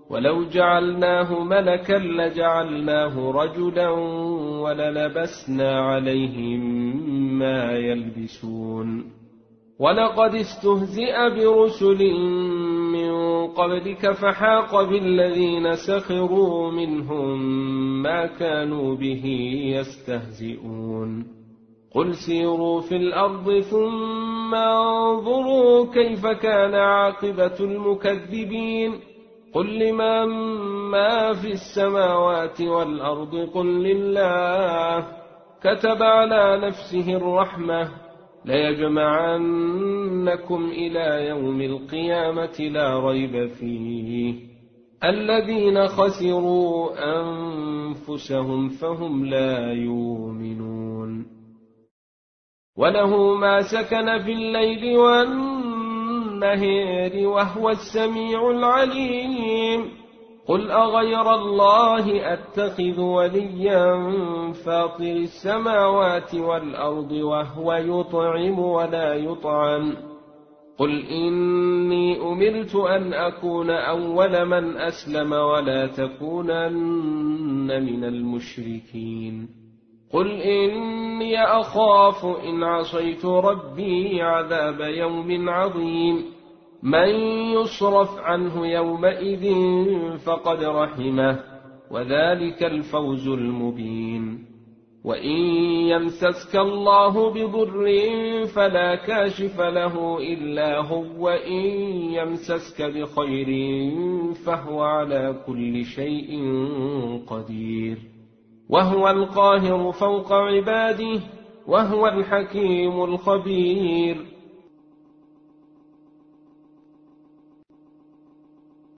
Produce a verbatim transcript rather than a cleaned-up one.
ولو جعلناه ملكا لجعلناه رجلا وللبسنا عليهم ما يلبسون ولقد استهزئ برسل من قبلك فحاق بالذين سخروا منهم ما كانوا به يستهزئون قل سيروا في الأرض ثم انظروا كيف كان عاقبة المكذبين قل لمن ما في السماوات والأرض قل لله كتب على نفسه الرحمة ليجمعنكم إلى يوم القيامة لا ريب فيه الذين خسروا أنفسهم فهم لا يؤمنون وله ما سكن في الليل والنهار وهو السميع العليم قل أغير الله أتخذ وليا فاطر السماوات والأرض وهو يطعم ولا يطعم قل إني أمرت أن أكون أول من أسلم ولا تكونن من المشركين قل إني أخاف إن عصيت ربي عذاب يوم عظيم من يصرف عنه يومئذ فقد رحمه وذلك الفوز المبين وإن يمسسك الله بضر فلا كاشف له إلا هو وإن يمسسك بخير فهو على كل شيء قدير وهو القاهر فوق عباده وهو الحكيم الخبير